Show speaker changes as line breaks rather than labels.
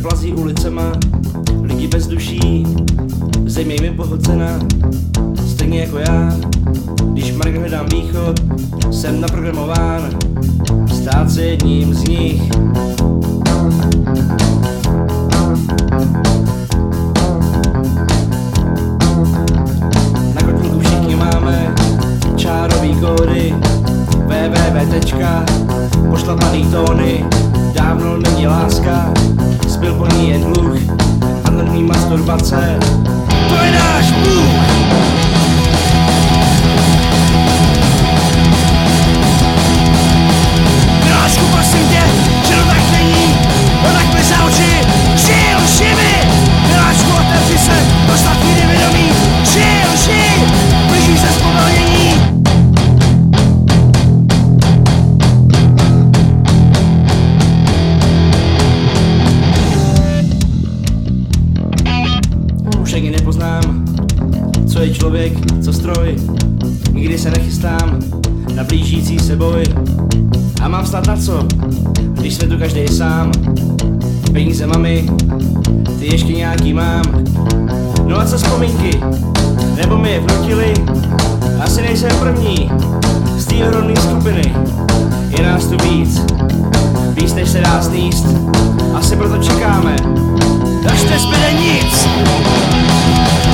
plazí ulicema, lidi bez duší, země jim je pohlcena, stejně jako já. Když marně hledám východ, jsem naprogramován stát se jedním z nich. Na kotníku všichni máme čárový kódy, pošlapaný tóny, dávno není láska, zbyl po ní jen dluh, anonymní masturbace, to je náš Bůh! Miláčku, prosím tě, že to tak není, no tak mi za oči, žij, lži mi! Miláčku, otevři se, dostat mi nevědomí, žij, lži, blíží se zpomalnění. Už ani nepoznám, co je člověk, co stroj, nikdy se nechystám na blížící se boj. A mám snad na co, když jsme tu každý sám. Peníze mami, ty ještě nějaký mám. No a co vzpomínky, nebo mi je vnutili. Asi nejsem první z té ohromné skupiny. Je nás tu víc než se dá sníst. Asi proto čekáme, až nezbyde nic.